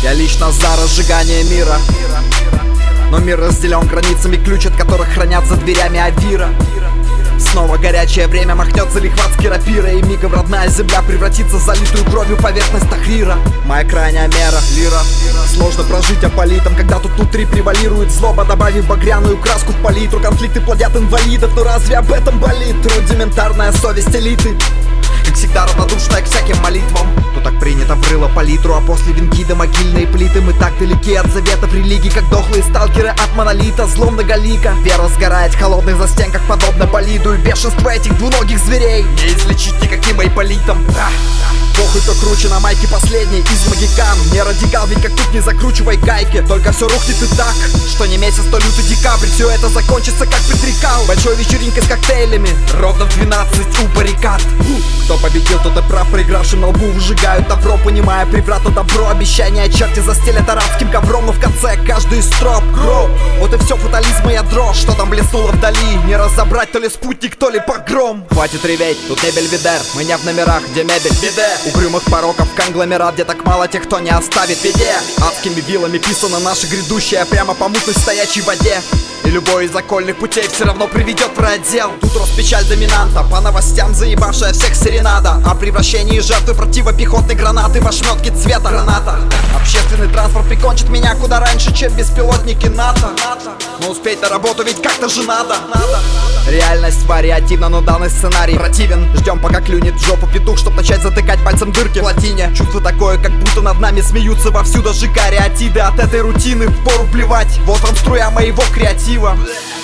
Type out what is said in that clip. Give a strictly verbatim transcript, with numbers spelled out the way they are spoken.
Я лично за разжигание мира, но мир разделен границами, ключ от которых хранятся дверями Авира. Снова горячее время махнет залихватски рапира, и мигом родная земля превратится в залитую кровью поверхность Тахрира. Моя крайняя мера — лира. Сложно прожить аполитом, когда тут внутри превалирует злоба, добавив багряную краску в палитру. Конфликты плодят инвалидов, но разве об этом болит? Рудиментарная совесть элиты, как всегда равнодушная к всяким молитвам. То так принято врыло палитру, а после венки до могильные плиты. Мы так далеки от заветов религии, как дохлые сталкеры от монолита. Зло многолика, вера сгорает в холодных застенках, подобно болиду. И бешенство этих двуногих зверей не излечить никаким айполитом. Похуй, кто круче на майке последний из магикан. Не радикал, ведь как тут не закручивай гайки. Только все рухнет и так, что не месяц, то лютый декабрь. Все это закончится, как предрекал, большой вечеринкой с коктейлями ровно в двенадцать у баррикад. Кто победил, тот и прав, проигравшим на лбу выжигают добро, понимая преврата добро. Обещания черти застелят арабским ковром, но в конце каждый из строп гроб. Вот и все, фатализм и ядро, что там блеснуло вдали. Не разобрать, то ли спутник, то ли погром. Хватит реветь, тут не бельведер, мы не в номерах, где мебель биде. Угрюмых пороков конгломерат, где так мало тех, кто не оставит в беде. Адскими вилами писано наше грядущее прямо по мутной стоячей воде. И любой из окольных путей все равно приведет в райотдел. Тут Роспечаль доминанта, по новостям заебавшая всех серенада о превращении жертвы противопехотной гранаты в ошметки цвета граната. Общественный транспорт прикончит меня куда раньше, чем беспилотники НАТО. Но успеть на работу ведь как-то же надо. Реальность вариативна, но данный сценарий противен. Ждем, пока клюнет в жопу петух, чтоб начать затыкать пальцем дырки в плотине. Чувство такое, как будто над нами смеются вовсю даже кариатиды. От этой рутины впору плевать, вот вам струя моего креатива.